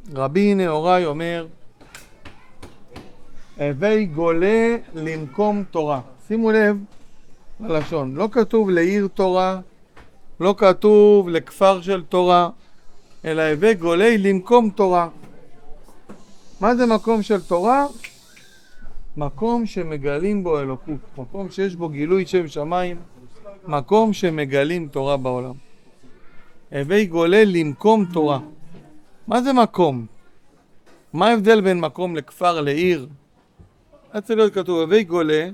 רבי נהוראי אומר, הווי גולה למקום תורה. שימו לב ללשון, לא כתוב לעיר תורה, לא כתוב לכפר של תורה, אלא הווי גולה למקום תורה. מה זה מקום של תורה? מקום שמגלים בו אלוקות, מקום שיש בו גילוי שם שמיים, מקום שמגלים תורה בעולם. הווי גולה למקום תורה. מה זה מקום? מה ההבדל בין מקום לכפר לעיר? צריך להיות כתוב, הווי גולה.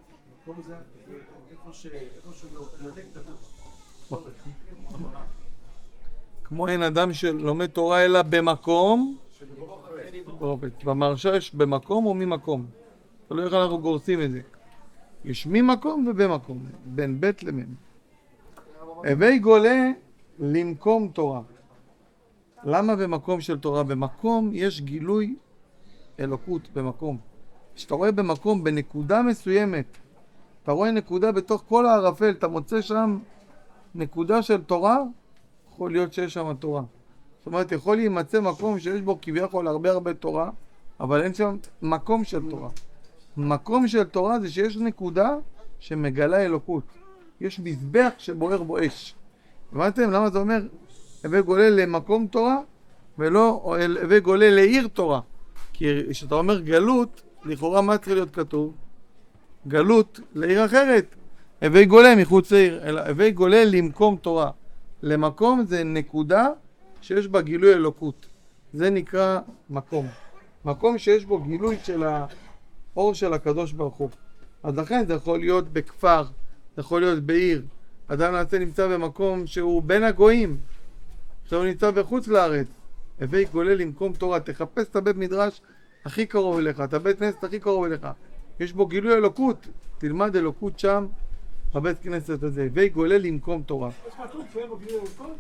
כמו אין אדם שלומד תורה אלא במקום. במרשה יש במקום או ממקום. תלוי איך אנחנו גורסים את זה. יש ממקום ובמקום, בין בית למם. הווי גולה למקום תורה. למה במקום של תורה? במקום יש גילוי אלוקות במקום. כשאתה רואה במקום, בנקודה מסוימת, אתה רואה נקודה בתוך כל הערפל, אתה מוצא שם נקודה של תורה, יכול להיות שיש שם תורה. זאת אומרת, יכול להימצא מקום שיש בו כביכול הרבה תורה, אבל אין שם מקום של תורה. מקום של תורה זה שיש נקודה שמגלה אלוקות. יש מזבח שבוער בו אש. הבנתם? למה זה אומר הווי גולה למקום תורה ולא הווי גולה לעיר תורה? כי כשאתה אומר גלות, לכאורה מה צריך להיות כתוב? גלות לעיר אחרת. הווי גולה מחוץ לעיר, אלא הווי גולה למקום תורה. למקום זה נקודה שיש בה גילוי אלוקות. זה נקרא מקום. מקום שיש בו גילוי של האור של הקדוש ברוך הוא. אז לכן זה יכול להיות בכפר, זה יכול להיות בעיר. אדם נמצא במקום שהוא בין הגויים. עכשיו הוא נמצא בחוץ לארץ. הווי גולה למקום תורה. תחפש את הבית מדרש הכי קרוב אליך, את הבית כנסת הכי קרוב אליך. יש בו גילוי אלוקות. תלמד אלוקות שם בבית כנסת הזה. הווי גולה למקום תורה. יש כתוב שאין בו גילוי אלוקות?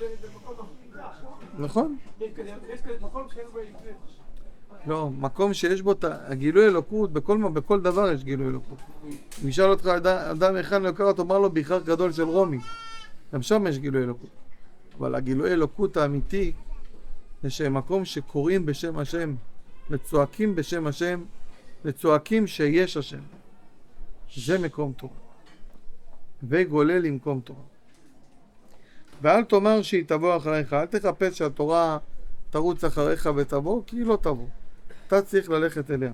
נכון? יש מקום שאין בו יקרה. לא, מקום שיש בו הגילוי אלוקות, בכל דבר יש גילוי אלוקות. נשאל אותך אדם אחד לקרא, תאמר לו ביחר גדול של רומי. גם שם יש גילוי אלוקות. אבל הגילוי אלוקות האמיתי זה שמקום שקוראים בשם השם, וצועקים בשם השם, וצועקים שיש השם. זה מקום תורה. וגולה למקום תורה. ואל תאמר שהיא תבוא אחריך, אל תחפש שהתורה תרוץ אחריך ותבוא, כי היא לא תבוא. אתה צריך ללכת אליה.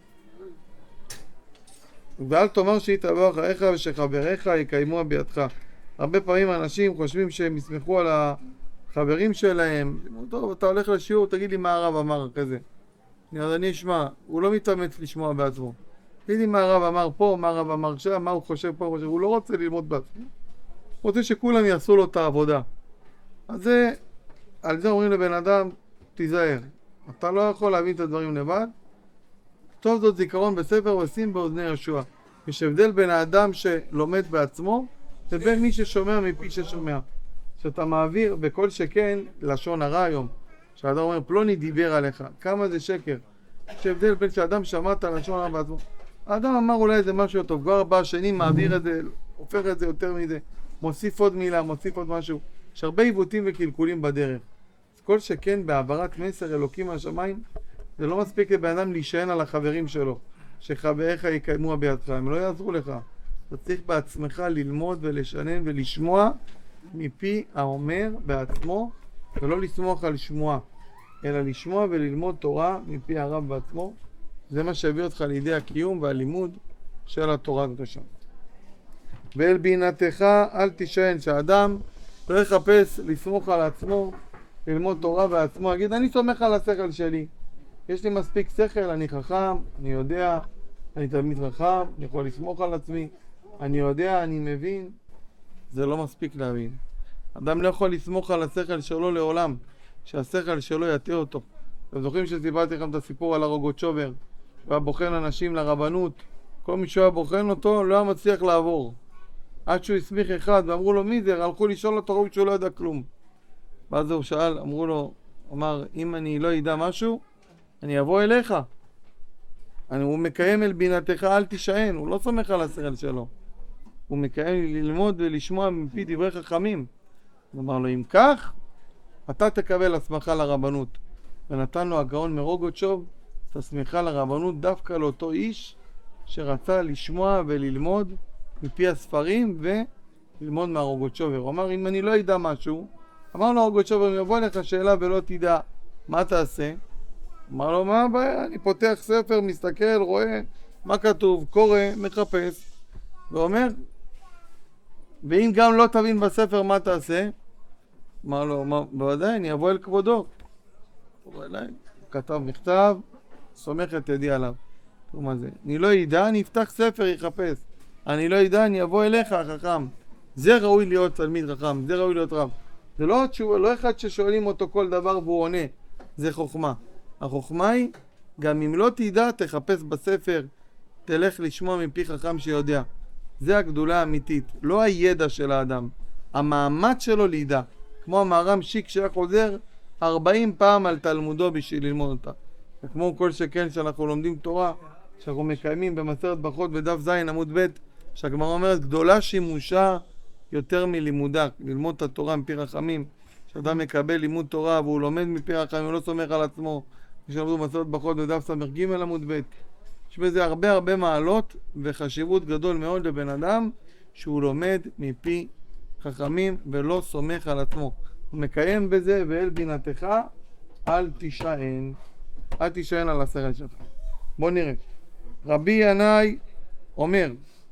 ואל תאמר שהיא תבוא אחריך ושחבריך יקיימוה בידך. הרבה פעמים אנשים חושבים שהם יסמכו על החברים שלהם. טוב, אתה הולך לשיעור, תגיד לי מה הרב אמר כזה. אז אני אשמע, הוא לא מתאמץ לשמוע בעצמו. תגיד לי מה הרב אמר פה, מה הרב אמר שם, מה הוא חושב פה, הוא לא רוצה ללמוד בעצמו. הוא רוצה שכולם יעשו לו את העבודה. אז זה, על זה אומרים לבן אדם, תיזהר. אתה לא יכול להבין את הדברים לבד. טוב זאת זיכרון בספר ושים באוזני יהושע. יש הבדל בין האדם שלומד בעצמו לבין מי ששומע מפי ששומע. שאתה מעביר בכל שכן לשון הרע היום. שהאדם אומר פלוני דיבר עליך. כמה זה שקר. יש הבדל בין שאדם שמע את הלשון הרע בעצמו. האדם אמר אולי איזה משהו טוב. כבר הבא השני מעביר את זה, הופך את זה יותר מזה. מוסיף עוד מילה, מוסיף עוד משהו. יש הרבה עיוותים וקלקולים בדרך. כל שכן בהעברת מסר אלוקים מהשמיים, זה לא מספיק לבן אדם להישען על החברים שלו, שחבריך יקיימוה בידך, הם לא יעזרו לך. אתה צריך בעצמך ללמוד ולשנן ולשמוע מפי האומר בעצמו, ולא לסמוך על שמוע, אלא לשמוע וללמוד תורה מפי הרב בעצמו. זה מה שהביא אותך לידי הקיום והלימוד של התורה הקדושה. ואל בינתך אל תישען, שהאדם לא יחפש לסמוך על עצמו, ללמוד תורה בעצמו, יגיד אני סומך על השכל שלי, יש לי מספיק שכל, אני חכם, אני יודע, אני תלמיד חכם, אני יכול לסמוך על עצמי, אני יודע, אני מבין. זה לא מספיק להבין. אדם לא יכול לסמוך על השכל שלו לעולם, שהשכל שלו יטעה אותו. אתם זוכרים שסיפרתי לכם את הסיפור על הרוגוצ'ובר, והיה בוחן אנשים לרבנות, כל מי שהיה בוחן אותו לא היה מצליח לעבור. עד שהוא הסמיך אחד ואמרו לו מי זה, הלכו לשאול אותו רוב שהוא לא ידע כלום. ואז הוא שאל, אמרו לו, אמר, אם אני לא ידע משהו, אני אבוא אליך. הוא מקיים אל בינתך, אל תישען, הוא לא סומך על השכל שלו. הוא מקיים ללמוד ולשמוע מפי דברי חכמים. הוא אמר לו, אם כך, אתה תקבל הסמכה לרבנות. ונתן לו הגאון מרוגוצ'וב את הסמיכה לרבנות דווקא לאותו איש שרצה לשמוע וללמוד מפי הספרים וללמוד מהרוגוצ'ובר. הוא אמר, אם אני לא אדע משהו, אמר לו רוגוצ'ובר, אם יבוא לך שאלה ולא תדע, מה תעשה? אמר לו, מה הבעיה? אני פותח ספר, מסתכל, רואה מה כתוב, קורא, מחפש, ואומר, ואם גם לא תבין בספר, מה תעשה? אמר לו, בוודאי, אני אבוא אל כבודו. הוא בא אליי, כתב מכתב, סומך את ידי עליו. מה זה? אני לא ידע, אני אפתח ספר, יחפש. אני לא ידע, אני אבוא אליך, החכם. זה ראוי להיות תלמיד חכם, זה ראוי להיות רב. זה לא אחד ששואלים אותו כל דבר והוא עונה, זה חוכמה. החוכמה היא, גם אם לא תדע, תחפש בספר, תלך לשמוע מפי חכם שיודע. זה הגדולה האמיתית, לא הידע של האדם, המאמץ שלו לידע. כמו המהר"ם שיק שהיה חוזר 40 פעם על תלמודו בשביל ללמוד אותה. וכמו כל שכן שאנחנו לומדים תורה, שאנחנו מקיימים במסכת ברכות בדף ז' עמוד ב', שהגמרא אומרת, גדולה שימושה יותר מלימודה, ללמוד את התורה מפי רחמים. כשאדם מקבל לימוד תורה והוא לומד מפי רחמים, הוא לא סומך על עצמו, כשלמדו במסכת ברכות בדף ס"ג עמוד ב'. יש בזה הרבה מעלות וחשיבות גדול מאוד לבן אדם שהוא לומד מפי חכמים ולא סומך על עצמו. הוא מקיים בזה, ואל בינתך אל תישען. אל תישען על השכל שלך. בוא נראה. רבי ינאי אומר,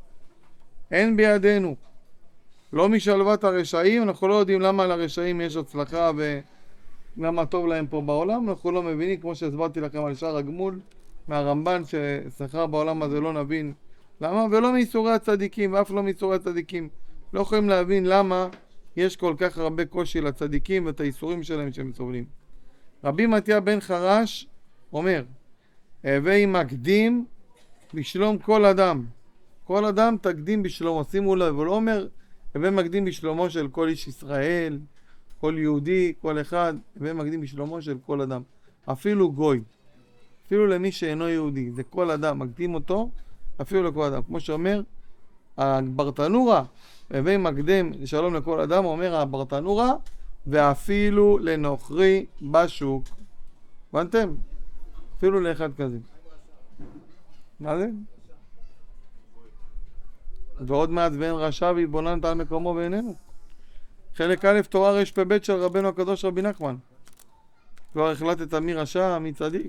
אין בידינו, לא משלוות הרשעים, אנחנו לא יודעים למה לרשעים יש הצלחה ולמה טוב להם פה בעולם, אנחנו לא מבינים, כמו שהסברתי לכם על שער הגמול, מהרמב"ן ששכר בעולם הזה לא נבין למה, ולא מייסורי הצדיקים, ואף לא מייסורי הצדיקים. לא יכולים להבין למה יש כל כך הרבה קושי לצדיקים ואת הייסורים שלהם שהם סובלים. רבי מתיה בן חרש אומר, הווי מקדים בשלום כל אדם. כל אדם תקדים בשלומו. שימו לב, הוא לא אומר, הווי מקדים בשלומו של כל איש ישראל, כל יהודי, כל אחד, הווי מקדים בשלומו של כל אדם. אפילו גוי. אפילו למי שאינו יהודי, זה כל אדם, מקדים אותו, אפילו לכל אדם. כמו שאומר, הברטנורה, הווי מקדם לשלום לכל אדם, אומר הברטנורה, ואפילו לנוכרי בשוק. הבנתם? אפילו לאחד כזה. מה זה? ועוד מעט ואין רשע והתבוננת על מקומו ואיננו. חלק א' תורה רפ"ב של רבנו הקדוש רבי נחמן. כבר החלטת מי רשע, מי צדיק.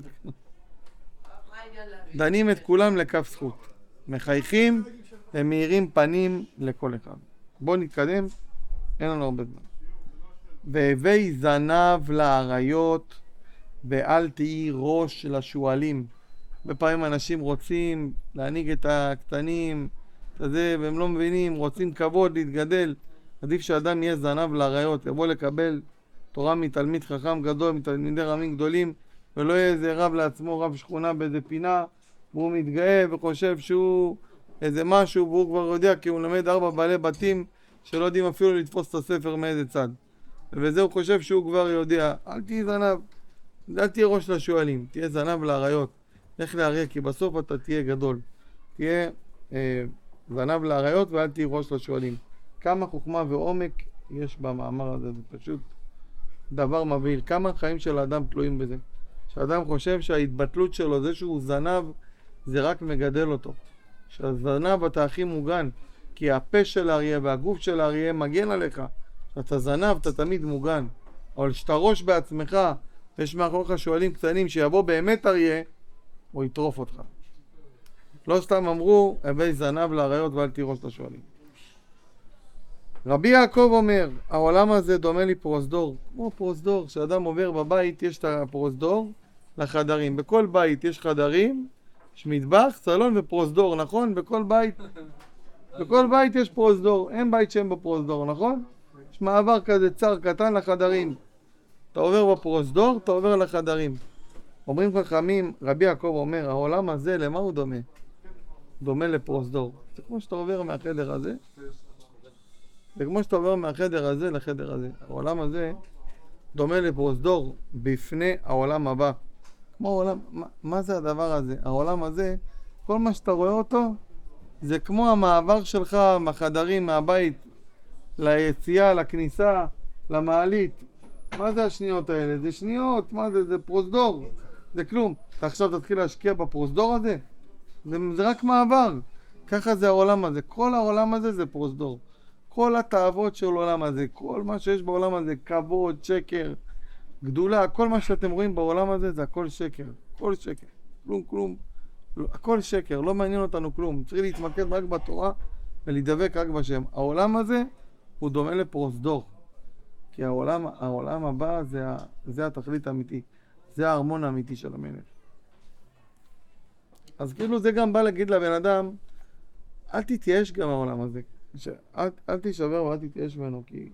דנים את כולם לכף זכות. מחייכים ומאירים פנים לכל אחד. בואו נתקדם, אין לנו הרבה זמן. והווי זנב לאריות ואל תהי ראש לשועלים. בפעמים אנשים רוצים להנהיג את הקטנים, והם לא מבינים, רוצים כבוד, להתגדל. עדיף שאדם יהיה זנב לאריות, יבוא לקבל תורה מתלמיד חכם גדול, מתלמידי רמים גדולים, ולא יהיה איזה רב לעצמו, רב שכונה באיזה פינה, והוא מתגאה וחושב שהוא איזה משהו, והוא כבר יודע כי הוא למד 4 בעלי בתים שלא יודעים אפילו לתפוס את הספר מאיזה צד. ובזה הוא חושב שהוא כבר יודע. אל תהיה זנב, אל תהיה ראש לשואלים, תהיה זנב לאריות. לך לאריה, כי בסוף אתה תהיה גדול. תהיה זנב לאריות ואל תהיה ראש לשואלים. כמה חוכמה ועומק יש במאמר הזה, זה פשוט דבר מבהיל. כמה החיים של האדם תלויים בזה. שהאדם חושב שההתבטלות שלו, זה שהוא זנב, זה רק מגדל אותו. שהזנב אתה הכי מוגן, כי הפה של האריה והגוף של האריה מגן עליך. כשאתה זנב אתה תמיד מוגן. אבל כשאתה ראש בעצמך, יש מאחוריך שואלים קטנים שיבוא באמת אריה, הוא יטרוף אותך. לא סתם אמרו, הווי זנב לאריות ואל תירוש לשואלים. רבי יעקב אומר, העולם הזה דומה לי פרוזדור. כמו פרוזדור, כשאדם עובר בבית יש את הפרוזדור לחדרים. בכל בית יש חדרים, יש מטבח, סלון ופרוזדור, נכון? בכל בית יש פרוזדור. אין בית שאין בפרוזדור, נכון? יש מעבר כזה צר קטן לחדרים. אתה עובר בפרוזדור, אתה עובר לחדרים. אומרים חכמים, רבי יעקב אומר, העולם הזה למה הוא דומה? דומה לפרוזדור. זה כמו שאתה עובר מהחדר הזה, זה כמו שאתה עובר מהחדר הזה לחדר הזה. העולם הזה דומה לפרוזדור בפני העולם הבא. כמו העולם, מה זה הדבר הזה? העולם הזה, כל מה שאתה רואה אותו, זה כמו המעבר שלך מהחדרים, מהבית, ליציאה, לכניסה, למעלית. מה זה השניות האלה? זה שניות, מה זה? זה פרוזדור. זה כלום. אתה עכשיו תתחיל להשקיע בפרוזדור הזה? זה רק מעבר. ככה זה העולם הזה. כל העולם הזה זה פרוזדור. כל התאוות של העולם הזה, כל מה שיש בעולם הזה, כבוד, שקר, גדולה, כל מה שאתם רואים בעולם הזה זה הכל שקר. הכל שקר. כלום. הכל שקר. לא מעניין אותנו כלום. צריך להתמקד רק בתורה ולהידבק רק בשם. העולם הזה הוא דומה לפרוזדור. כי העולם הבא זה התכלית האמיתי. זה הארמון האמיתי של המלך. אז כאילו זה גם בא להגיד לבן אדם, אל תתייאש גם העולם הזה. אל תישבר ואל תתייאש ממנו, כי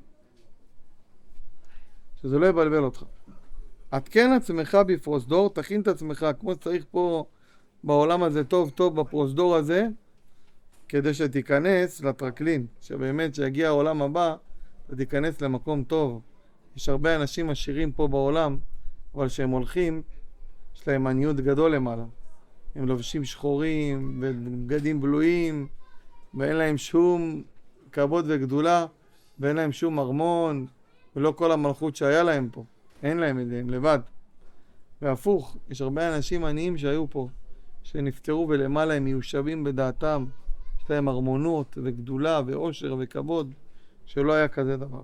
שזה לא יבלבל אותך. עדכן עצמך בפרוזדור, תכין את עצמך כמו שצריך פה בעולם הזה טוב בפרוזדור הזה, כדי שתיכנס לטרקלין, שבאמת שיגיע העולם הבא, אתה תיכנס למקום טוב. יש הרבה אנשים עשירים פה בעולם, אבל שהם הולכים, יש להם עניות גדול למעלה. הם לובשים שחורים ובגדים בלויים, ואין להם שום כבוד וגדולה, ואין להם שום ארמון, ולא כל המלכות שהיה להם פה. אין להם את זה, הם לבד. והפוך, יש הרבה אנשים עניים שהיו פה, שנפטרו ולמעלה הם מיושבים בדעתם. יש להם ארמונות וגדולה ועושר וכבוד, שלא היה כזה דבר.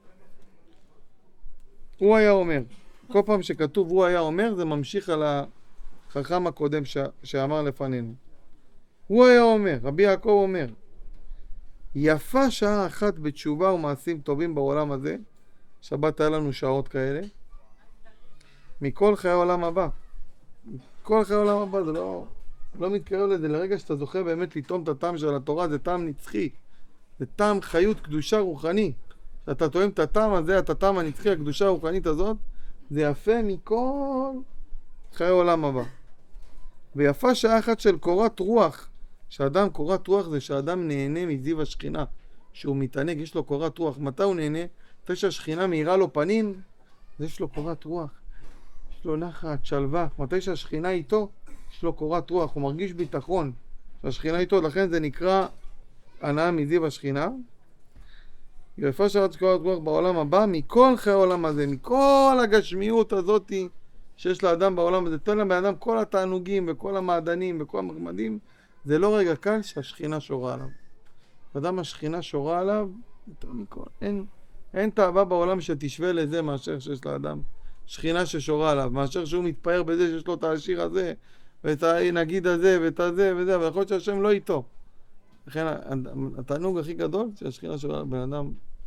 הוא היה אומר, כל פעם שכתוב הוא היה אומר, זה ממשיך על החכם הקודם שאמר לפנינו. הוא היה אומר, רבי יעקב אומר, יפה שעה אחת בתשובה ומעשים טובים בעולם הזה, שבת היה לנו שעות כאלה, מכל חיי העולם הבא. כל חיי העולם הבא, זה לא מתקרב לזה. לרגע שאתה זוכה באמת לטעום את הטעם של התורה, זה טעם נצחי. זה טעם חיות קדושה רוחני. כשאתה טועם את הטעם הזה, את הטעם הנצחי, הקדושה הרוחנית הזאת, זה יפה מכל חיי העולם הבא. ויפה שעה אחת של קורת רוח. שאדם קורת רוח זה שאדם נהנה מזיו השכינה. שהוא מתענג, יש לו קורת רוח. מתי הוא נהנה? מתי שהשכינה מאירה לו פנים, אז יש לו קורת רוח. יש לו נחת, שלווה. מתי שהשכינה איתו, יש לו קורת רוח. הוא מרגיש ביטחון שהשכינה איתו. לכן זה נקרא הנאה מזיו השכינה. יפה שעה של קורת רוח בעולם הבא, מכל חיי העולם הזה, מכל הגשמיות הזאת שיש לאדם בעולם הזה. תן לבן אדם כל התענוגים וכל המעדנים וכל המחמדים. זה לא רגע קל שהשכינה שורה עליו. אדם השכינה שורה עליו, יותר מכל. אין תאווה בעולם שתשווה לזה מאשר שיש לאדם שכינה ששורה עליו, מאשר שהוא מתפאר בזה שיש לו את השיר הזה, ואת הנגיד הזה, ואת הזה וזה, אבל יכול להיות שהשם לא איתו. לכן התענוג הכי גדול שהשכינה שורה על בן אדם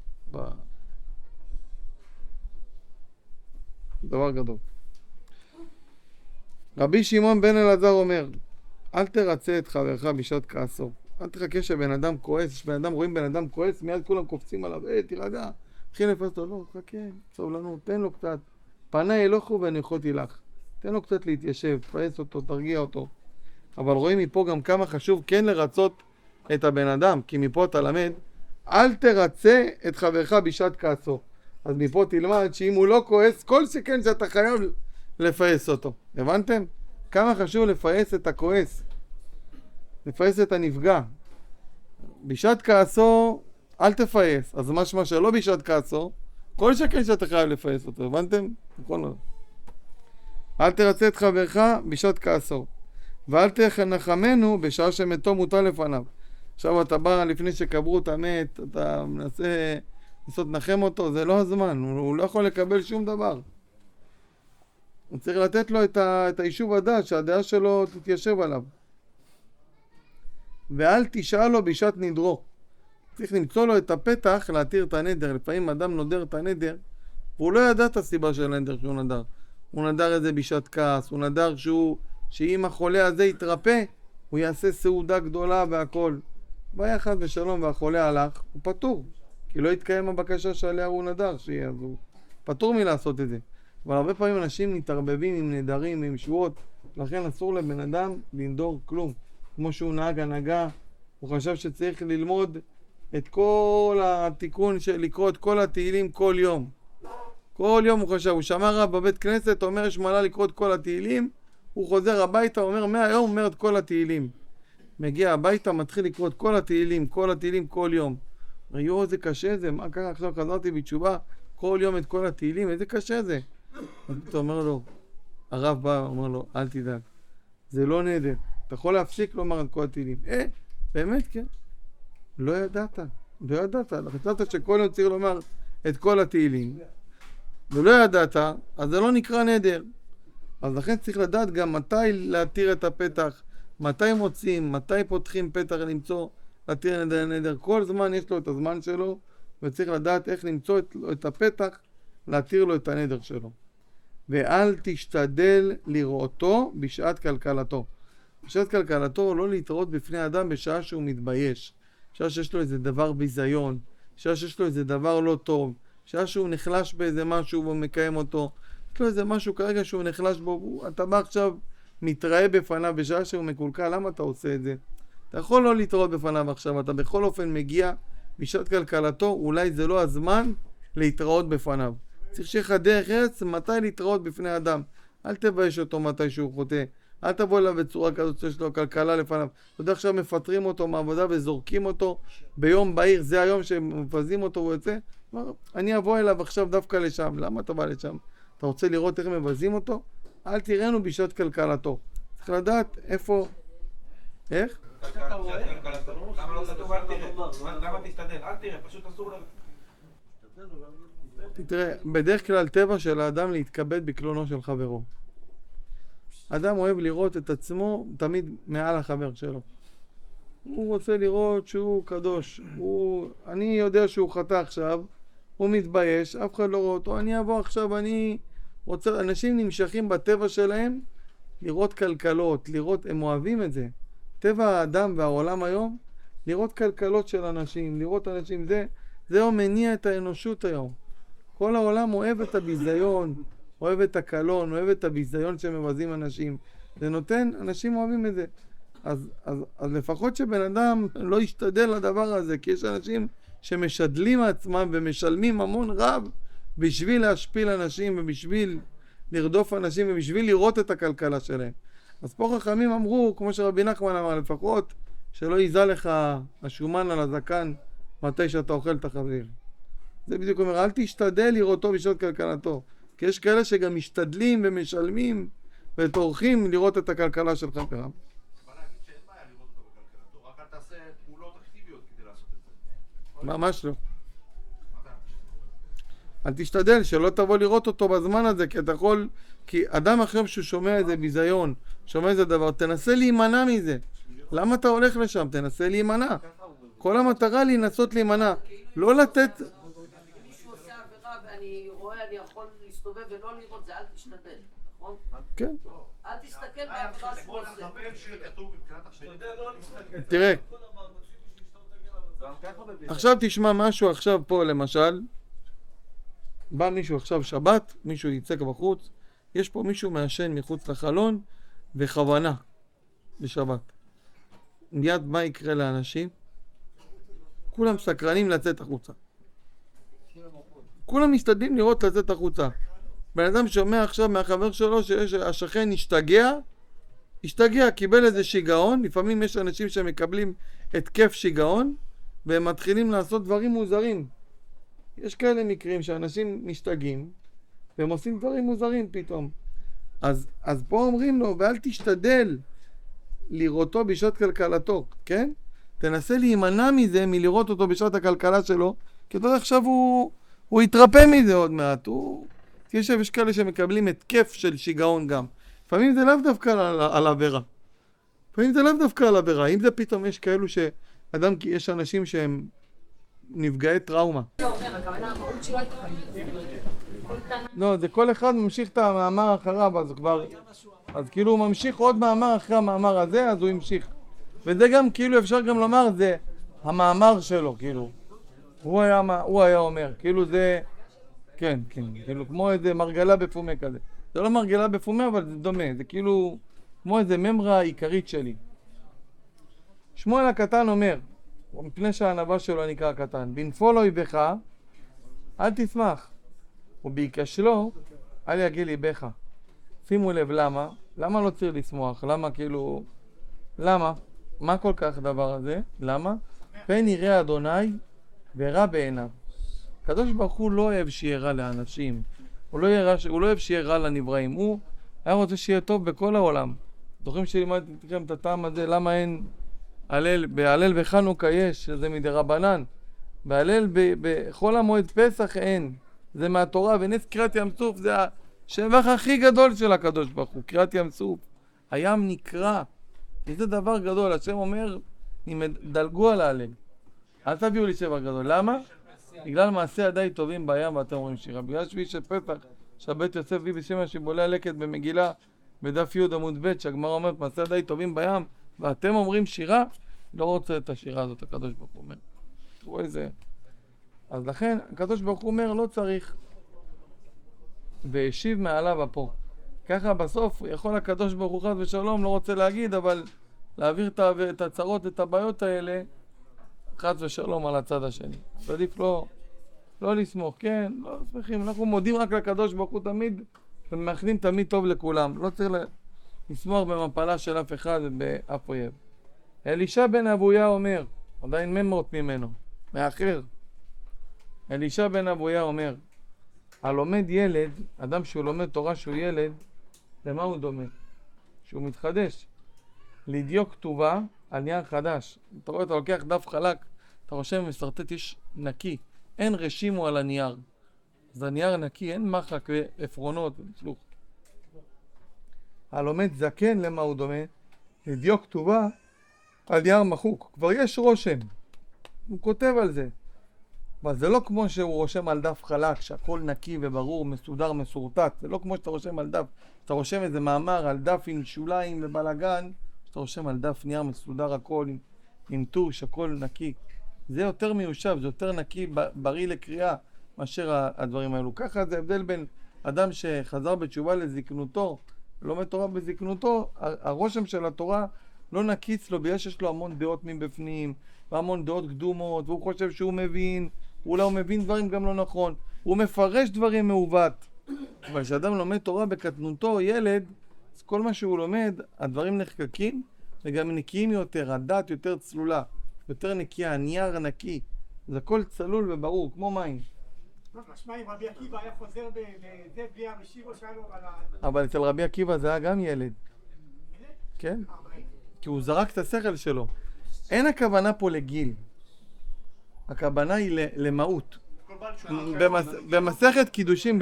דבר גדול. רבי שמעון בן אלעזר אומר, אל תרצה את חברך בשעת כעסו. אל תחכה שבן אדם כועס. כשבן אדם רואים בן אדם כועס, מיד כולם קופצים עליו. תירגע. תתחיל לפס אותו. לא, חכה, סבלנות, תן לו קצת. פניי אלוכו וניחותי לך. תן לו קצת להתיישב, תפעס אותו, תרגיע אותו. אבל רואים מפה גם כמה חשוב כן לרצות את הבן אדם. כי מפה אתה למד, אל תרצה את חברך בשעת כעסו. אז מפה תלמד שאם הוא לא כועס, כל שכן שאתה חייב לפעס אותו. הבנתם? כמה חשוב לפעס את הכועס. לפעס את הנפגע. בשעת כעסו, אל תפעס. אז משמע שלא בשעת כעסו, כל שכן שאתה חייב לפעס אותו. הבנתם? נכון לא. אל תרצה את חברך בשעת כעסו. ואל תנחמנו בשעה שמתו מוטל לפניו. עכשיו אתה בא לפני שקברו את המת, אתה מנסה לנסות לנחם אותו, זה לא הזמן. הוא לא יכול לקבל שום דבר. הוא צריך לתת לו את היישוב הדעת, שהדעה שלו תתיישב עליו. ואל תשאל לו בשעת נדרו. צריך למצוא לו את הפתח להתיר את הנדר. לפעמים אדם נודר את הנדר, והוא לא ידע את הסיבה של הנדר שהוא נדר. הוא נדר את זה בשעת כעס, הוא נדר שאם החולה הזה יתרפא, הוא יעשה סעודה גדולה והכל. והיה חד ושלום והחולה הלך, הוא פטור. כי לא יתקיים הבקשה שעליה הוא נדר, שיהיה, אז הוא פטור מלעשות את זה. אבל הרבה פעמים אנשים מתערבבים עם נדרים, עם שבועות, לכן אסור לבן אדם לנדור כלום. כמו שהוא נהג הנהגה, הוא חשב שצריך ללמוד את כל התיקון של לקרוא את כל התהילים כל יום. כל יום הוא חשב, הוא שמע רב בבית כנסת, אומר יש מעלה לקרוא את כל התהילים, הוא חוזר הביתה, אומר מהיום אומר את כל התהילים. מגיע הביתה, מתחיל לקרוא את כל התהילים כל יום. ראיו, זה קשה זה, מה ככה עכשיו חזרתי בתשובה, כל יום את כל התהילים, איזה קשה זה. אז אתה אומר לו, הרב בא, אומר לו, אל תדאג, זה לא נדר, אתה יכול להפסיק לומר את כל התהילים. באמת כן, לא ידעת, חשבת שכל יום צריך לומר את כל התהילים, ולא ידעת, אז זה לא נקרא נדר. אז לכן צריך לדעת גם מתי להתיר את הפתח, מתי מוצאים, מתי פותחים פתח למצוא, להתיר נדר. כל זמן יש לו את הזמן שלו, וצריך לדעת איך למצוא את הפתח, להתיר לו את הנדר שלו. ואל תשתדל לראותו בשעת כלכלתו. בשעת כלכלתו לא להתראות בפני אדם בשעה שהוא מתבייש, בשעה שיש לו איזה דבר ביזיון, בשעה שיש לו איזה דבר לא טוב, בשעה שהוא נחלש באיזה משהו והוא מקיים אותו, יש לו איזה משהו כרגע שהוא נחלש בו, אתה בא עכשיו מתראה בפניו בשעה שהוא מקולקל, למה אתה עושה את זה? אתה יכול לא להתראות בפניו עכשיו, אתה בכל אופן מגיע בשעת כלכלתו, אולי זה לא הזמן להתראות בפניו. צריך שיהיה לך דרך ארץ מתי להתראות בפני אדם. אל תבייש אותו מתי שהוא חוטא. אל תבוא אליו בצורה כזאת שיש לו כלכלה לפניו. אתה יודע, עכשיו מפטרים אותו מהעבודה וזורקים אותו ביום בהיר, זה היום שמפזים אותו והוא יוצא. אני אבוא אליו עכשיו דווקא לשם. למה אתה בא לשם? אתה רוצה לראות איך מבזים אותו? אל תראינו בשעת כלכלתו. צריך לדעת איפה... איך? למה לא כתוב אל תראה? למה תשתדל? אל תראה, פשוט אסור לך. תראה, בדרך כלל טבע של האדם להתכבד בקלונו של חברו. אדם אוהב לראות את עצמו תמיד מעל החבר שלו. הוא רוצה לראות שהוא קדוש. אני יודע שהוא חטא עכשיו, הוא מתבייש, אף אחד לא רואה אותו. אני אבוא עכשיו, אני רוצה... אנשים נמשכים בטבע שלהם לראות כלכלות, לראות, הם אוהבים את זה. טבע האדם והעולם היום, לראות כלכלות של אנשים, לראות אנשים, זה הוא מניע את האנושות היום. כל העולם אוהב את הביזיון, אוהב את הקלון, אוהב את הביזיון שמבזים אנשים. זה נותן, אנשים אוהבים את זה. אז לפחות שבן אדם לא ישתדל לדבר הזה, כי יש אנשים שמשדלים עצמם ומשלמים המון רב בשביל להשפיל אנשים ובשביל לרדוף אנשים ובשביל לראות את הכלכלה שלהם. אז פה חכמים אמרו, כמו שרבי נחמן אמר, לפחות שלא ייזה לך השומן על הזקן מתי שאתה אוכל את החזיר. זה בדיוק אומר, אל תשתדל לראותו בשעות כלכלתו. כי יש כאלה שגם משתדלים ומשלמים וטורחים לראות את הכלכלה של חברם. בוא נגיד שאין בעיה לראות אותו בכלכלתו, רק אל תעשה פעולות אקטיביות כדי לעשות את זה. ממש לא. אל תשתדל שלא תבוא לראות אותו בזמן הזה, כי אתה יכול... כי אדם עכשיו שהוא שומע איזה ביזיון, שומע איזה דבר, תנסה להימנע מזה. למה אתה הולך לשם? תנסה להימנע. כל המטרה להינסות להימנע. לא לתת... מישהו עושה עבירה ואני רואה, אני יכול להסתובב ולא לראות זה, אל תשתדל, נכון? כן. אל תסתכל בעבירה שהוא עושה. תראה. עכשיו תשמע משהו עכשיו פה למשל. בא מישהו עכשיו שבת, מישהו יצא בחוץ, יש פה מישהו מעשן מחוץ לחלון בכוונה בשבת. מיד מה יקרה לאנשים? כולם סקרנים לצאת החוצה. כולם משתדלים לראות לצאת החוצה. בן אדם שומע עכשיו מהחבר שלו שהשכן השתגע, קיבל איזה שיגעון. לפעמים יש אנשים שמקבלים התקף שיגעון והם מתחילים לעשות דברים מוזרים. יש כאלה מקרים שאנשים משתגעים והם עושים דברים מוזרים פתאום. אז פה אומרים לו, ואל תשתדל לראותו בשעת כלכלתו, כן? תנסה להימנע מזה, מלראות אותו בשעת הכלכלה שלו, כי אתה יודע, עכשיו הוא יתרפא מזה עוד מעט. יש כאלה שמקבלים התקף של שיגעון גם. לפעמים זה לאו דווקא על עבירה. לפעמים זה לאו דווקא על עבירה. אם זה פתאום יש כאלו שאדם, כי יש אנשים שהם נפגעי טראומה. לא, זה כל אחד ממשיך את המאמר אחריו, אז כאילו הוא ממשיך עוד מאמר אחרי המאמר הזה, אז הוא המשיך. וזה גם כאילו אפשר גם לומר, זה המאמר שלו, כאילו. הוא היה אומר, כאילו זה, כן, כאילו כמו איזה מרגלה בפומה כזה. זה לא מרגלה בפומה, אבל זה דומה, זה כאילו כמו איזה ממרה עיקרית שלי. שמואל הקטן אומר, מפני שהענווה שלו נקרא קטן, בנפול אויבך, אל תשמח, ובהיכשלו, אל יגיל ליבך. שימו לב למה, למה לא צריך לשמוח, למה כאילו, למה? מה כל כך הדבר הזה? למה? פן יראה אדוני ורע בעיניו. הקדוש ברוך הוא לא אוהב שיהיה רע לאנשים, הוא לא אוהב שיהיה רע לנבראים, הוא היה רוצה שיהיה טוב בכל העולם. זוכרים שלימדתי לכם את הטעם הזה, למה אין בהלל וחנוכה יש, שזה מדי רבנן, בהלל בחול המועד פסח אין, זה מהתורה, ונס קריאת ים סוף זה השבח הכי גדול של הקדוש ברוך הוא, קריאת ים סוף. הים נקרא, זה דבר גדול, השם אומר, דלגו על ההלל, אל תביאו לי שבח גדול. למה? בגלל מעשי ידיי טובים בים ואתם אומרים שירה. בגלל שביעי של פסח, שהבית יוסף הביא בשם השיבולי הלקט במגילה, בדף י' עמוד ב', שהגמרא אומרת מעשי ידיי טובים בים ואתם אומרים שירה, לא רוצה את השירה הזאת, הקדוש ברוך הוא אומר. תראו איזה... אז לכן, הקדוש ברוך הוא אומר, לא צריך. והשיב מעליו אפו. ככה בסוף יכול הקדוש ברוך הוא חס ושלום, לא רוצה להגיד, אבל להעביר את הצרות, את הבעיות האלה, חס ושלום על הצד השני. עדיף לא לסמוך, כן, לא שמחים. אנחנו מודים רק לקדוש ברוך הוא תמיד, ומאחלים תמיד טוב לכולם. לא צריך לסמוך במפלה של אף אחד ובאף אויב. אלישע בן אבויה אומר, עדיין ממות ממנו, מאחר. אלישע בן אבויה אומר, הלומד ילד, אדם שהוא לומד תורה שהוא ילד, למה הוא דומה? שהוא מתחדש. לדיוק כתובה על נייר חדש. אתה רואה, אתה לוקח דף חלק, אתה רושם ומסרטט, יש נקי. אין רשימו על הנייר. אז הנייר נקי, אין מחק ועפרונות ולשלוך. הלומד זקן, למה הוא דומה? לדיוק כתובה על נייר מחוק. כבר יש רושם. הוא כותב על זה. אבל זה לא כמו שהוא רושם על דף חלק, שהכל נקי וברור, מסודר, מסורטט. זה לא כמו שאתה רושם על דף. אתה רושם איזה מאמר על דף עם שוליים ובלגן, שאתה רושם על דף נייר מסודר הכל, עם טוש, הכל נקי. זה יותר מיושב, זה יותר נקי, בריא לקריאה, מאשר הדברים האלו. ככה זה הבדל בין אדם שחזר בתשובה לזקנותו, לומד תורה בזקנותו, הרושם של התורה לא נקיץ לו, בגלל שיש לו המון דעות מבפנים, והמון דעות קדומות, והוא חושב שהוא מבין, אולי הוא מבין דברים גם לא נכון, הוא מפרש דברים מעוות. אבל כשאדם לומד תורה בקטנותו, ילד, אז כל מה שהוא לומד, הדברים נחקקים, וגם נקיים יותר, הדת יותר צלולה, יותר נקייה, הנייר נקי, זה הכל צלול וברור, כמו מים. משמע אם רבי עקיבא היה חוזר בזה בלי המשיבו שלו על ה... אבל אצל רבי עקיבא זה היה גם ילד. כן? כי הוא זרק את השכל שלו. אין הכוונה פה לגיל. הכוונה היא למהות. במסכת קידושים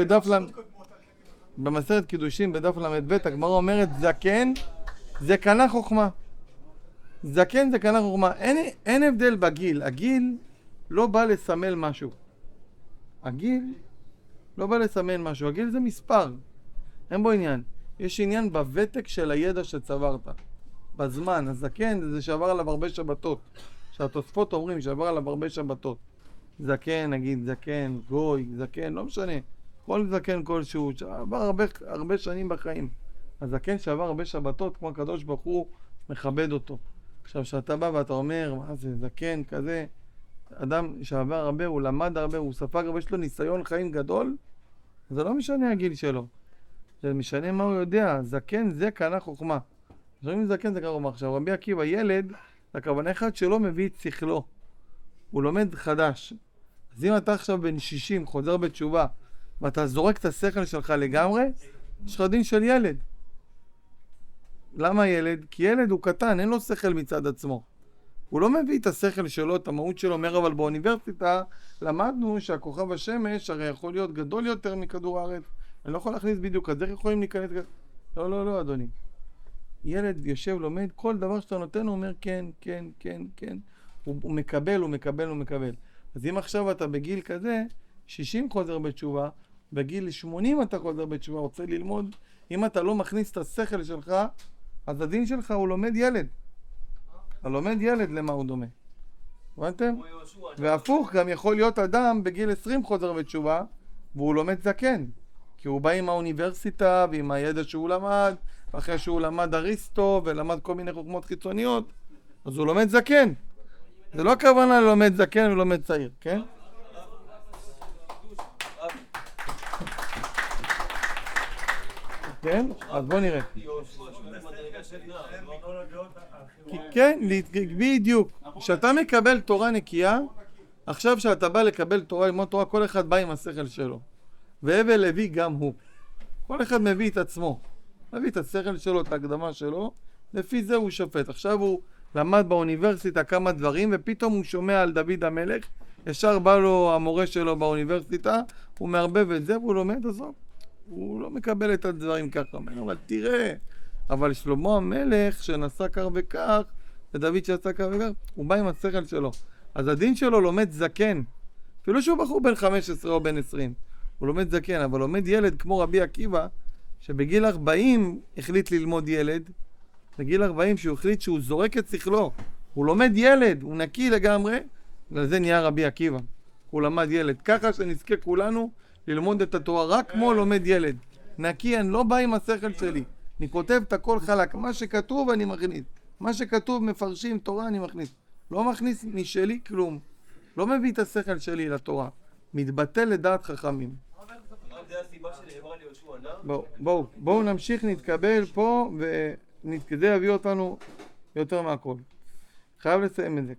בדף למד ב' הגמרא אומרת זקן זה קנה חוכמה. זקן זה קנה חוכמה. אין הבדל בגיל. הגיל לא בא לסמל משהו. הגיל זה מספר. אין בו עניין. יש עניין בוותק של הידע שצברת. בזמן. הזקן זה שעבר עליו הרבה שבתות. שהתוספות אומרים שעבר עליו הרבה שבתות. זקן, נגיד זקן, גוי, זקן, לא משנה. כל זקן כלשהו, שעבר הרבה שנים בחיים. הזקן שעבר הרבה שבתות, כמו הקדוש ברוך הוא, מכבד אותו. עכשיו, שאתה בא ואתה אומר, מה זה, זקן כזה, אדם שעבר הרבה, הוא למד הרבה, הוא ספג הרבה, יש לו ניסיון חיים גדול, זה לא משנה הגיל שלו. זה משנה מה הוא יודע, זקן זה קנה חוכמה. אם זקן זה קנה חוכמה. עכשיו, רבי עקיבא, ילד, הכוונה אחד שלא מביא את שכלו. הוא לומד חדש. אז אם אתה עכשיו בן 60, חוזר בתשובה, ואתה זורק את השכל שלך לגמרי, יש לך דין של ילד. למה ילד? כי ילד הוא קטן, אין לו שכל מצד עצמו. הוא לא מביא את השכל שלו, את המהות שלו, אומר, אבל באוניברסיטה למדנו שהכוכב השמש הרי יכול להיות גדול יותר מכדור הארץ. אני לא יכול להכניס בדיוק, אז איך יכולים להיכנס? לא, אדוני. ילד יושב, לומד, כל דבר שאתה נותן, הוא אומר כן, כן, כן, כן. הוא מקבל. אז אם עכשיו אתה בגיל כזה, 60 חוזר בתשובה, בגיל 80 אתה חוזר בתשובה, רוצה ללמוד, אם אתה לא מכניס את השכל שלך, אז הדין שלך הוא לומד ילד. הלומד ילד למה הוא דומה. הבנתם? והפוך, גם יכול להיות אדם בגיל 20 חוזר בתשובה, והוא לומד זקן. כי הוא בא עם האוניברסיטה ועם הידע שהוא למד, ואחרי שהוא למד אריסטו ולמד כל מיני חוכמות חיצוניות, אז הוא לומד זקן. זה לא הכוונה ללומד זקן ולומד צעיר, כן? כן? אז בוא נראה. כן, בדיוק. כשאתה מקבל תורה נקייה, עכשיו שאתה בא לקבל תורה, ללמוד תורה, כל אחד בא עם השכל שלו. והבל לוי גם הוא. כל אחד מביא את עצמו. מביא את השכל שלו, את ההקדמה שלו, לפי זה הוא שופט. עכשיו הוא למד באוניברסיטה כמה דברים, ופתאום הוא שומע על דוד המלך, ישר בא לו המורה שלו באוניברסיטה, הוא מערבב את זה והוא לומד, אז הוא לא מקבל את הדברים ככה. אבל תראה, אבל שלמה המלך שנסע כך וכך, ודוד שעשה כך וכך, הוא בא עם השכל שלו. אז הדין שלו לומד זקן, אפילו שהוא בחור בן 15 או בן 20. הוא לומד זקן, אבל לומד ילד כמו רבי עקיבא, שבגיל 40 החליט ללמוד ילד, בגיל 40 שהוא החליט שהוא זורק את שכלו, הוא לומד ילד, הוא נקי לגמרי, לזה נהיה רבי עקיבא. הוא למד ילד, ככה שנזכה כולנו ללמוד את התורה רק כמו לומד ילד. נקי, אני לא בא עם השכל שלי, אני כותב את הכל חלק, מה שכתוב אני מכניס, מה שכתוב מפרשים תורה אני מכניס, לא מכניס משלי כלום, לא מביא את השכל שלי לתורה, מתבטל לדעת חכמים. בואו נמשיך, נתקבל פה וזה יביא אותנו יותר מהכל. חייב לסיים את זה.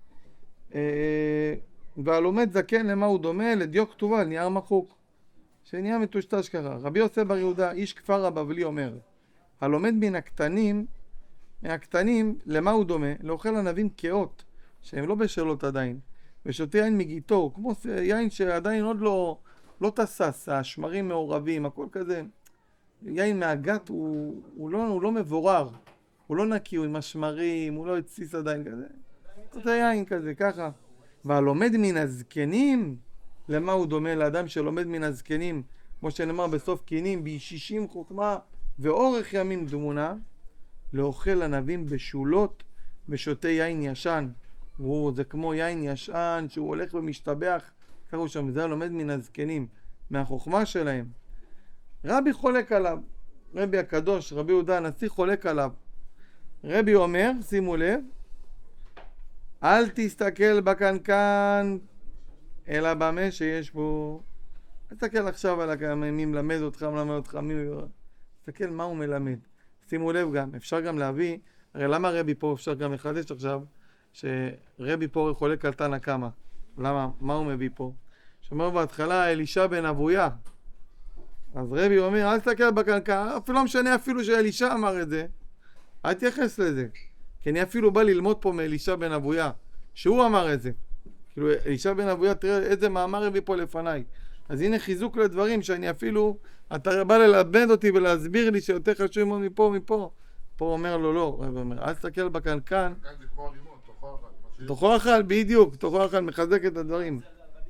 והלומד זקן למה הוא דומה? לדיו כתובה, נייר מחוק, שנהיה מטושטש ככה. רבי יוסף בר יהודה, איש כפר הבבלי, אומר, הלומד מן הקטנים למה הוא דומה? לאוכל ענבים כאות, שהם לא בשלות עדיין, ושותה יין מגיטו, כמו יין שעדיין עוד לא תסס, השמרים מעורבים, הכל כזה. יין מהגת הוא לא מבורר, הוא לא נקי, הוא עם השמרים, הוא לא התסיס עדיין כזה. זה יין כזה, ככה. והלומד מן הזקנים, למה הוא דומה? לאדם שלומד מן הזקנים, כמו שנאמר בסוף קינים, ב60 חוכמה ואורך ימים דמונה, לאוכל ענבים בשולות ושותה יין ישן. זה כמו יין ישן שהוא הולך ומשתבח, ככה הוא שם, זה לומד מן הזקנים, מהחוכמה שלהם. רבי חולק עליו, רבי הקדוש, רבי יהודה הנשיא חולק עליו. רבי אומר, שימו לב, אל תסתכל בקנקן, אלא במה שיש בו. תסתכל עכשיו על מי מלמד אותך, תסתכל מה הוא מלמד. שימו לב גם, אפשר גם להביא, הרי למה רבי פה אפשר גם לחדש עכשיו, שרבי פה חולק על תנא קמא. למה? מה הוא מביא פה? שאומר בהתחלה אלישע בן אבויה. אז רבי אומר, אל תסתכל בקנקן, אפילו לא משנה אפילו שאלישע אמר את זה, אל תייחס לזה. כי אני אפילו בא ללמוד פה מאלישע בן אבויה, שהוא אמר את זה. כאילו, אלישע בן אבויה, תראה איזה מאמר הביא פה לפניי. אז הנה חיזוק לדברים שאני אפילו, אתה בא ללמד אותי ולהסביר לי שיותר חשוב מאוד מפה. פה אומר לו לא, רבי אומר, אל תסתכל בקנקן. זה כמו הלימון, תוכו אכל, בדיוק, תוכו אכל, מחזק את הדברים.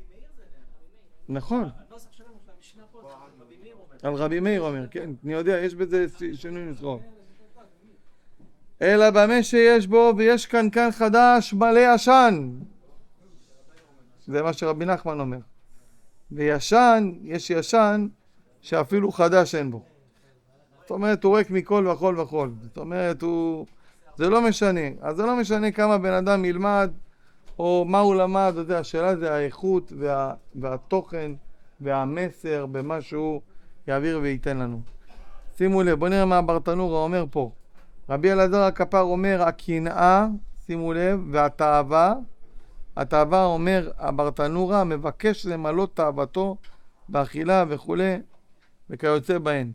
נכון. על רבי מאיר אומר, כן, אני יודע, יש בזה שינוי נסחור. אלא במה שיש בו, ויש קנקן חדש מלא ישן. זה מה שרבי נחמן אומר. וישן, יש ישן שאפילו חדש אין בו. זאת אומרת, הוא ריק מכל וכל וכל. זאת אומרת, זה לא משנה. אז זה לא משנה כמה בן אדם ילמד, או מה הוא למד, השאלה זה האיכות והתוכן והמסר במה שהוא יעביר וייתן לנו. שימו לב, בוא נראה מה הברטנורה אומר פה. רבי אלעזר הכפר אומר, הקנאה, שימו לב, והתאווה. התאווה אומר, הברטנורה מבקש למלות תאוותו באכילה וכו' וכיוצא בהן.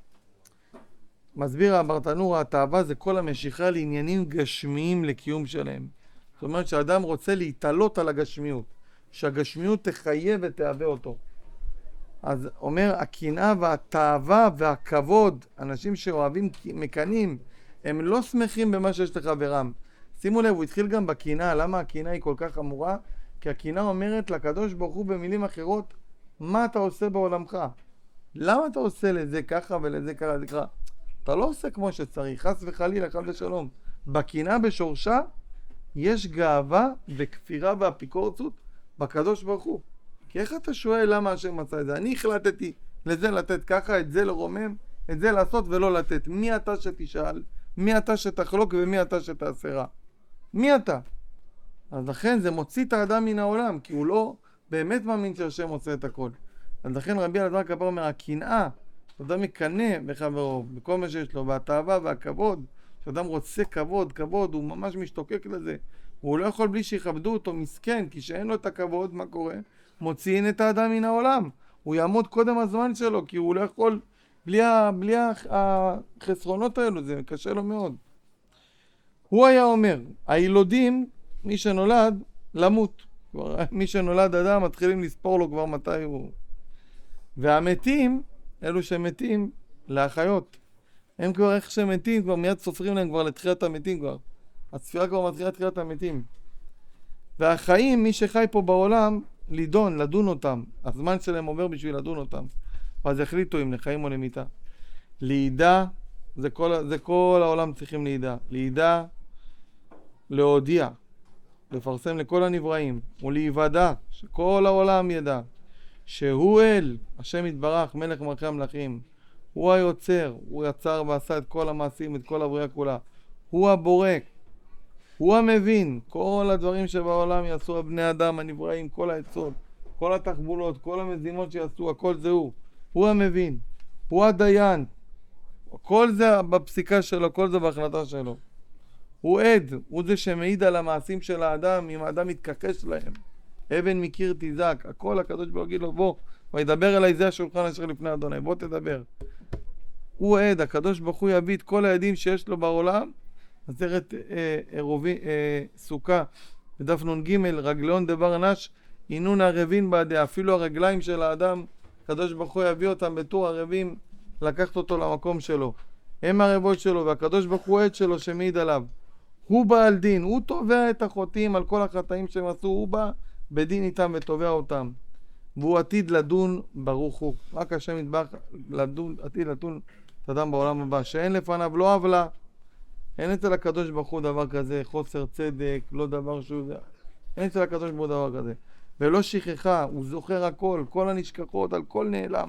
מסביר הברטנורה, התאווה זה כל המשיכה לעניינים גשמיים לקיום שלהם. זאת אומרת שהאדם רוצה להתעלות על הגשמיות, שהגשמיות תחייב ותהווה אותו. אז אומר, הקנאה והתאווה והכבוד, אנשים שאוהבים מקנים, הם לא שמחים במה שיש לחברם. שימו לב, הוא התחיל גם בקנאה. למה הקנאה היא כל כך חמורה? כי הקנאה אומרת לקדוש ברוך הוא במילים אחרות, מה אתה עושה בעולמך? למה אתה עושה לזה ככה ולזה ככה? אתה לא עושה כמו שצריך, חס וחלילה, חס ושלום. בקנאה בשורשה יש גאווה וכפירה ואפיקורסות בקדוש ברוך הוא. כי איך אתה שואל למה השם מצא את זה? אני החלטתי לזה לתת ככה, את זה לרומם, את זה לעשות ולא לתת. מי אתה שתשאל? מי אתה שתחלוק ומי אתה שתעשה רע? מי אתה? אז לכן זה מוציא את האדם מן העולם, כי הוא לא באמת מאמין שהשם עושה את הכל. אז לכן רבי אלעזר הכפר אומר, הקנאה, אדם מקנא בחברו, בכל מה שיש לו, והתאווה והכבוד, שאדם רוצה כבוד, הוא ממש משתוקק לזה, הוא לא יכול בלי שיכבדו אותו, מסכן, כי שאין לו את הכבוד, מה קורה? מוציאים את האדם מן העולם. הוא יעמוד קודם הזמן שלו, כי הוא לא יכול בלי החסרונות האלו, זה קשה לו מאוד. הוא היה אומר, הילודים, מי שנולד, למות. כבר, מי שנולד אדם, מתחילים לספור לו כבר מתי הוא. והמתים, אלו שמתים, להחיות. הם כבר איך שמתים, כבר מיד סופרים להם כבר לתחילת המתים כבר. הספירה כבר מתחילה תחילת המתים. והחיים, מי שחי פה בעולם, לדון אותם. הזמן שלהם עובר בשביל לדון אותם. ואז החליטו אם לחיים או למיתה. לידע, זה כל העולם צריכים לידע. לידע, להודיע, לפרסם לכל הנבראים, ולהיוודע, שכל העולם ידע, שהוא אל, השם יתברך, מלך מלכי המלכים. הוא היוצר, הוא יצר ועשה את כל המעשים, את כל הבריאה כולה. הוא הבורא, הוא המבין, כל הדברים שבעולם יעשו הבני אדם, הנבראים, כל העצות, כל התחבולות, כל המזימות שיעשו, הכל זה הוא. הוא המבין, הוא הדיין, כל זה בפסיקה שלו, כל זה בהחלטה שלו. הוא עד, הוא זה שמעיד על המעשים של האדם, אם האדם מתכחש להם. אבן מקיר תזעק, הכל הקדוש ברוך הוא יגיד לו, בוא, וידבר אליי זה השולחן אשר לפני אדוני, בוא תדבר. הוא עד, הקדוש ברוך הוא יביא את כל העדים שיש לו בעולם. מסכת סוכה, בדף נ"ג, רגליון דבר נש, עינון ערבים בעדי, אפילו הרגליים של האדם, הקדוש ברוך הוא יביא אותם בתור ערבים, לקחת אותו למקום שלו. הם הערבות שלו, והקדוש ברוך הוא עד שלו שמעיד עליו. הוא בעל דין, הוא תובע את החוטאים על כל החטאים שהם עשו, הוא בא בדין איתם ותובע אותם. והוא עתיד לדון, ברוך הוא. רק השם יתברך עתיד לדון את אדם בעולם הבא, שאין לפניו לא עוולה, אין אצל הקדוש ברוך הוא דבר כזה, חוסר צדק, לא דבר שהוא... אין אצל הקדוש ברוך הוא דבר כזה. ולא שכחה, הוא זוכר הכל, כל הנשכחות, על כל נעלם.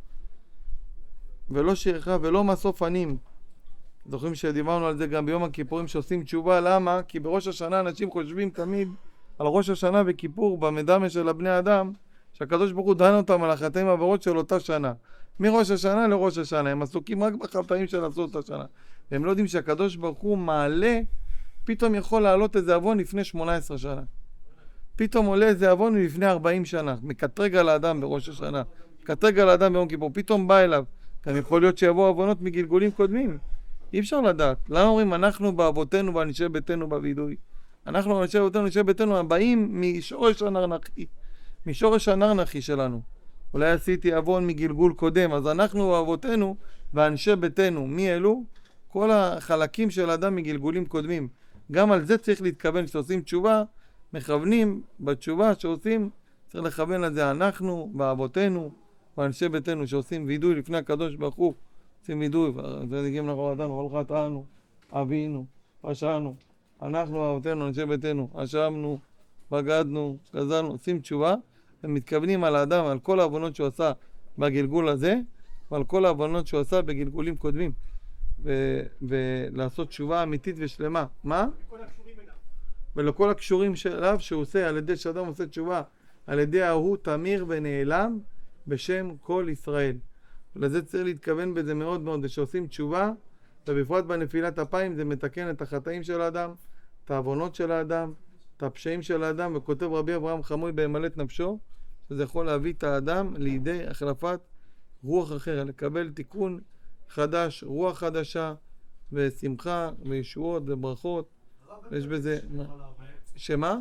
ולא שכחה ולא מסוף ענים. זוכרים שדיברנו על זה גם ביום הכיפורים שעושים תשובה, למה? כי בראש השנה אנשים חושבים תמיד על ראש השנה וכיפור במדמה של הבני אדם, שהקדוש ברוך הוא דן אותם על החטאים העבירות של אותה שנה. מראש השנה לראש השנה, הם עסוקים רק בחטאים של עשו אותה שנה. והם לא יודעים שהקדוש ברוך הוא מעלה, פתאום יכול לעלות איזה אבון לפני 18 שנה. פתאום עולה איזה אבון לפני 40 שנה. מקטרג על האדם בראש השנה. מקטרג על האדם ביום כיפור. פתאום בא אליו. גם יכול להיות שיבואו אבונות מגלגולים קודמים. אי אפשר לדעת. למה אומרים אנחנו באבותינו ואנשי ביתנו בווידוי? אנחנו באנשי ביתנו ואנשי ביתנו הבאים משורש הנרנחי. משורש הנרנחי שלנו. אולי עשיתי אבון מגלגול קודם. אז אנחנו באבותינו ואנשי ביתנו. מי אלו? כל החלקים של האדם מגלגולים קודמים. גם על זה צריך להתכוון. כשעושים תשובה, מכוונים בתשובה שעושים, צריך לכוון לזה. אנחנו באבותינו ואנשי ביתנו שעושים וידוי לפני הקדוש ברוך הוא. עושים וידוי, וצדיקים אנחנו אדנו, כל חטאנו, אבינו, פשענו, אנחנו באבותינו, אנשי ביתנו, אשמנו, בגדנו, גזלנו, עושים תשובה, ומתכוונים על האדם, על כל העוונות שהוא עשה בגלגול הזה, ועל כל העוונות שהוא עשה בגלגולים קודמים, ולעשות תשובה אמיתית ושלמה. מה? ולכל הקשורים אליו שהוא עושה, על ידי שאדם עושה תשובה, על ידי ההוא תמיר ונעלם בשם כל ישראל. ולזה צריך להתכוון בזה מאוד מאוד, שעושים תשובה, ובפרט בנפילת אפיים זה מתקן את החטאים של האדם, את העוונות של האדם, את הפשעים של האדם, וכותב רבי אברהם חמוי בהימלט נפשו, שזה יכול להביא את האדם לידי החלפת רוח אחרת, לקבל תיקון חדש, רוח חדשה, ושמחה, וישועות, וברכות, ויש בזה... שמה?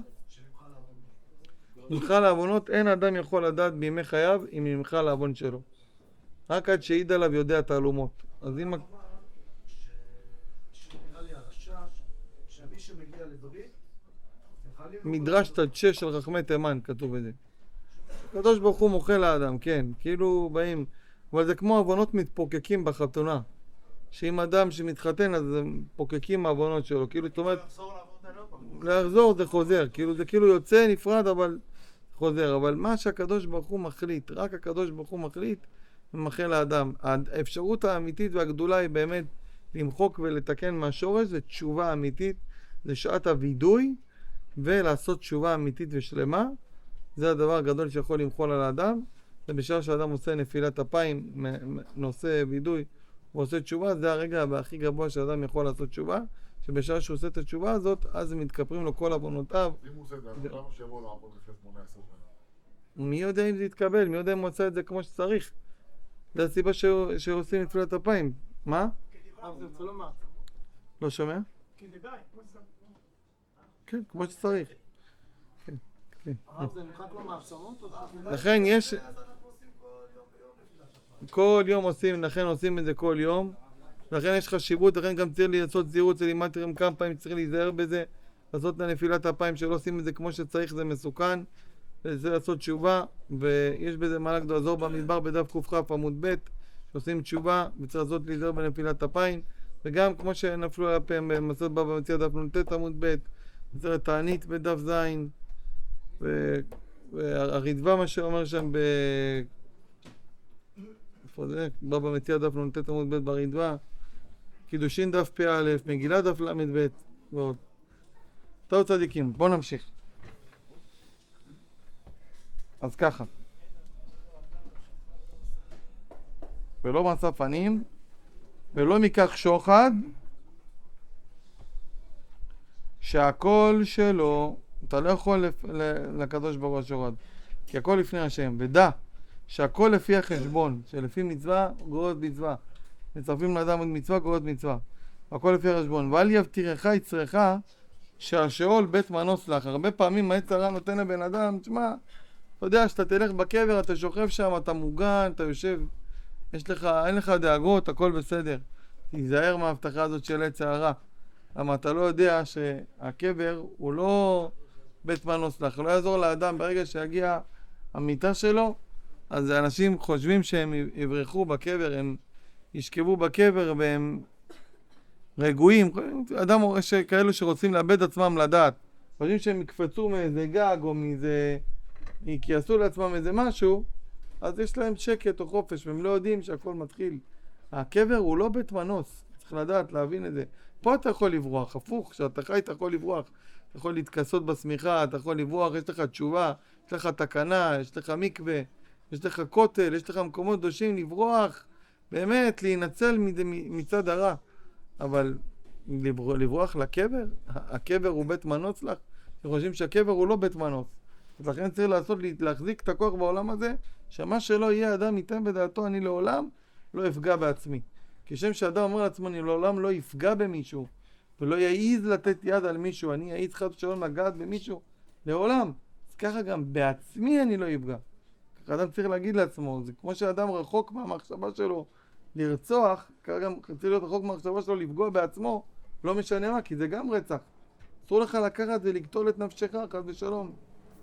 נמחה לעוונות, אין אדם יכול לדעת בימי חייו אם נמחה לעוון שלו. רק עד שעיד עליו יודע תעלומות. אז אם... מדרש תדשה של חכמי תימן, כתוב בזה. הקדוש ברוך הוא מוחה לאדם, כן. כאילו באים... אבל זה כמו עוונות מתפוקקים בחתונה. שאם אדם שמתחתן אז הם פוקקים העוונות שלו. כאילו, זאת אומרת... לחזור זה חוזר. כאילו, זה כאילו יוצא נפרד אבל חוזר. אבל מה שהקדוש ברוך הוא מחליט, רק הקדוש ברוך הוא מחליט, ומחה לאדם. האפשרות האמיתית והגדולה היא באמת למחוק ולתקן מהשורש, זה תשובה אמיתית, זה שעת הוידוי, ולעשות תשובה אמיתית ושלמה. זה הדבר הגדול שיכול למחול על האדם. ובשעה שאדם עושה נפילת אפיים, נושא וידוי, ועושה תשובה, זה הרגע הכי גבוה שאדם יכול לעשות תשובה, שבשעה שהוא עושה את התשובה הזאת, אז מתכפרים לו כל עוונותיו. אם הוא עושה את זה, אז למה שיבוא לעמוד לפני 18 שנה? מי יודע אם זה יתקבל, מי יודע אם הוא עושה את זה כמו שצריך. זה הסיבה שעושים נפילת אפיים. מה? זה רוצה לומר. לא שומע? כי זה די, כמו שזה... כן, כמו שצריך. כן, כן. הרב זה נמחק לו מעצמות? לכן יש... כל יום עושים, לכן עושים את זה כל יום. לכן יש חשיבות, לכן גם צריך לעשות זהירות, לימדתי לכם כמה פעמים צריך להיזהר בזה, לעשות את הנפילת אפיים שלא עושים את זה כמו שצריך, זה מסוכן, וזה לעשות תשובה, ויש בזה מעלה גדולה, זוהר במדבר בדף קכ עמוד ב', שעושים תשובה, וצריך לעשות להיזהר בנפילת אפיים, וגם כמו שנפלו על הפעם במסעות בבא מציעא דף נ"ט עמוד ב', זה תענית בדף ז', והרדב"א מה שאומר שם איפה זה? בבא מציעא דף נ"ט עמוד ב' ברדב"א, קידושין דף פ"א, מגילה דף ל"ב ועוד. טוב צדיקים, בואו נמשיך. אז ככה. ולא משא פנים, ולא מקח שוחד, שהכל שלו, אתה לא יכול לקדוש ברוך הוא שוחד, כי הכל לפני השם, ודע שהכל לפי החשבון, שלפי מצווה גוררת מצווה. מצרפים לאדם עוד מצווה, גוררת מצווה. הכל לפי החשבון. ואל יבטירך יצרך שהשאול בית מנוס לך. הרבה פעמים העץ הרע נותן לבן אדם, תשמע, אתה יודע שאתה תלך בקבר, אתה שוכב שם, אתה מוגן, אתה יושב, אין לך דאגות, הכל בסדר. תיזהר מההבטחה הזאת של עץ הרע. אבל אתה לא יודע שהקבר הוא לא בית מנוס לך. לא יעזור לאדם ברגע שיגיע המיטה שלו, אז אנשים חושבים שהם יברחו בקבר, הם ישכבו בקבר והם רגועים. אדם כאלו שרוצים לאבד עצמם לדעת, חושבים שהם יקפצו מאיזה גג או מאיזה... כי עשו לעצמם איזה משהו, אז יש להם שקט או חופש, והם לא יודעים שהכל מתחיל. הקבר הוא לא בית מנוס, צריך לדעת, להבין את זה. פה אתה יכול לברוח, הפוך, כשאתה חי אתה יכול לברוח. אתה יכול להתכסות בשמיכה, אתה יכול לברוח, יש לך תשובה, יש לך תקנה, יש לך מקווה, יש לך כותל, יש לך מקומות קדושים, לברוח, באמת, להינצל מצד הרע. אבל לברוח לקבר? הקבר הוא בית מנוס לך? אתם חושבים שהקבר הוא לא בית מנוס. אז לכן צריך להחזיק את הכוח בעולם הזה, שמה שלא יהיה אדם ייתן בדעתו, אני לעולם לא אפגע בעצמי. כשם שאדם אומר לעצמו, אני לעולם לא יפגע במישהו, ולא יעיז לתת יד על מישהו, אני יעיז חד ושלום לגעת במישהו, לעולם. אז ככה גם בעצמי אני לא יפגע. ככה אדם צריך להגיד לעצמו, זה כמו שאדם רחוק מהמחשבה שלו לרצוח, ככה גם צריך להיות רחוק מהמחשבה שלו לפגוע בעצמו, לא משנה מה, כי זה גם רצח. אסור לך לקחת ולקטול את נפשך, חד ושלום.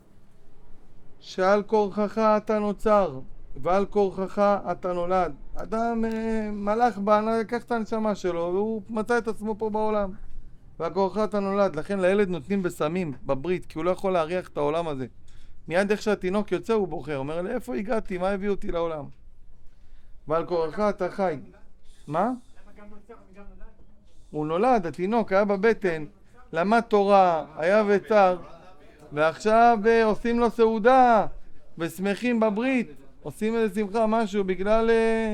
שעל כורחך אתה נוצר, ועל כורחך אתה נולד. אדם מלאך בענה, לקח את הנשמה שלו, והוא מצא את עצמו פה בעולם. ועל כורחך אתה נולד. לכן לילד נותנים בסמים, בברית, כי הוא לא יכול להריח את העולם הזה. מיד איך שהתינוק יוצא הוא בוחר, אומר, לאיפה הגעתי? מה הביא אותי לעולם? ועל כורחך אתה חי. מה? הוא נולד, התינוק היה בבטן, למד תורה, היה וצר, ועכשיו עושים לו סעודה, ושמחים בברית, עושים איזה שמחה, משהו, בגלל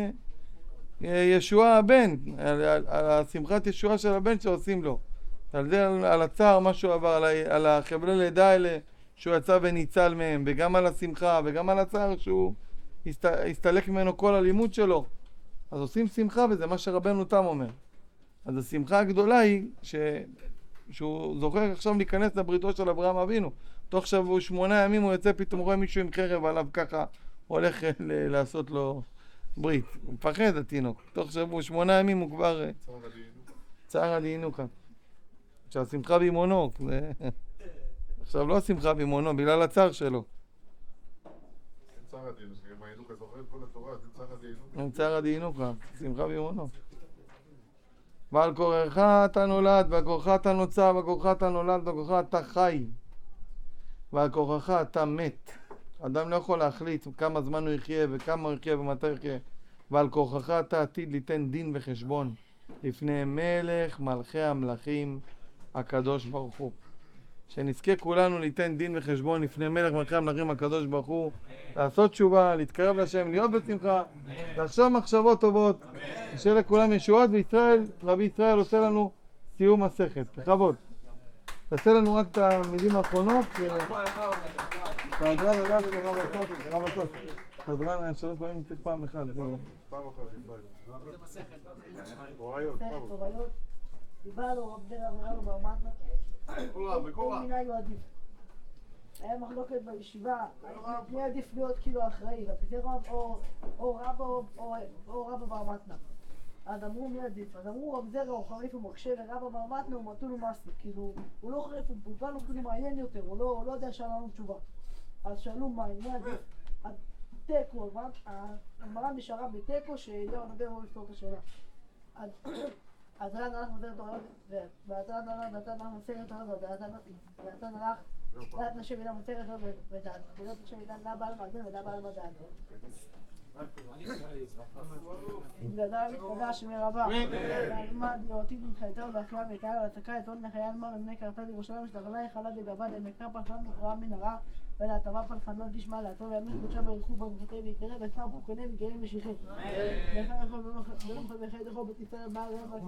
ישוע הבן, על השמחת ישוע של הבן שעושים לו. על זה, על הצער, משהו עבר, על החבלי לידה האלה, שהוא יצא וניצל מהם, וגם על השמחה, וגם על הצער שהוא הסתלק ממנו כל הלימוד שלו. אז עושים שמחה, וזה מה שרבנו תם אומר. אז השמחה הגדולה היא שהוא זוכר עכשיו להיכנס לבריתו של אברהם אבינו. תוך 8 ימים הוא יוצא, פתאום רואה מישהו עם חרב עליו ככה, הולך לעשות לו ברית. הוא מפחד התינוק. תוך 8 ימים הוא כבר... צער הדינוקה. שהשמחה בימונו. עכשיו לא השמחה בימונו, בגלל הצער שלו. צער הדינוקה, אם העינוקה זוכר את כל התורה, זה צער הדינוקה. צער הדינוקה, שמחה בימונו. ועל כורחך אתה נולד, ועל כורחך אתה נוצר, ועל כורחך אתה נולד, ועל כורחך אתה חי, ועל כורחך אתה מת. אדם לא יכול להחליט כמה זמן הוא יחיה, וכמה הוא יחיה, ומתי הוא יחיה. ועל כורחך אתה עתיד ליתן דין וחשבון לפני מלך מלכי המלכים הקדוש ברוך הוא. שנזכה כולנו ליתן דין וחשבון לפני מלך מלכי המלכים הקדוש ברוך הוא, לעשות תשובה, להתקרב לשם, להיות בשמחה, לחשוב מחשבות טובות, שיהיה לכולם ישועות, וישראל, רבי ישראל עושה לנו סיום מסכת, בכבוד. תעשה לנו רק את המילים האחרונות. סדרן לדעת את הרב הטוס. סדרן 3 פעמים צריך פעם אחת. פעם אחת, הוריות. דיברנו רב דרע ורב בר מתנה. כל מיני לא עדיף. היה מחלוקת בישיבה, מי עדיף להיות כאילו אחראי, רבי רב או רב בר מתנה. אז אמרו מי עדיף, אז אמרו רב זרע הוא חריף ומקשה ורב בר מתנה הוא מתון ומסי, כאילו הוא לא חריף, הוא פולפן, הוא כאילו מעניין יותר, הוא לא יודע שענו תשובה. אז שאלו מי עדיף, תיקו, הגמרא נשארה בתיקו שאליהו הנביא לא לפתור את השאלה. אז רן הלך מזרת הוראות, ואתן הלך מסרת הוראות, ואתן הלך דעת נשים אינה מסרת הוראות ודעת, ודעת נשים אינה לה בעל מגן ולה בעל מדעת. גדל מתקדש שמרבה, ועלמה דיורתית מתחייתו ואחיה ואיתיה ולעסקה את עוד נחייל מר למני קרתה לירושלים שתגלה יחלה דגבה דמקר פלחן מוכרע מנהרה ולהטבה פלחנות תשמע לעטו וימין קודשה ברכוב במחותי ויקרא ושם חוקני וגאים משיחי. ואחר יכול ולא נוכל בחי דחו בתפארת בעל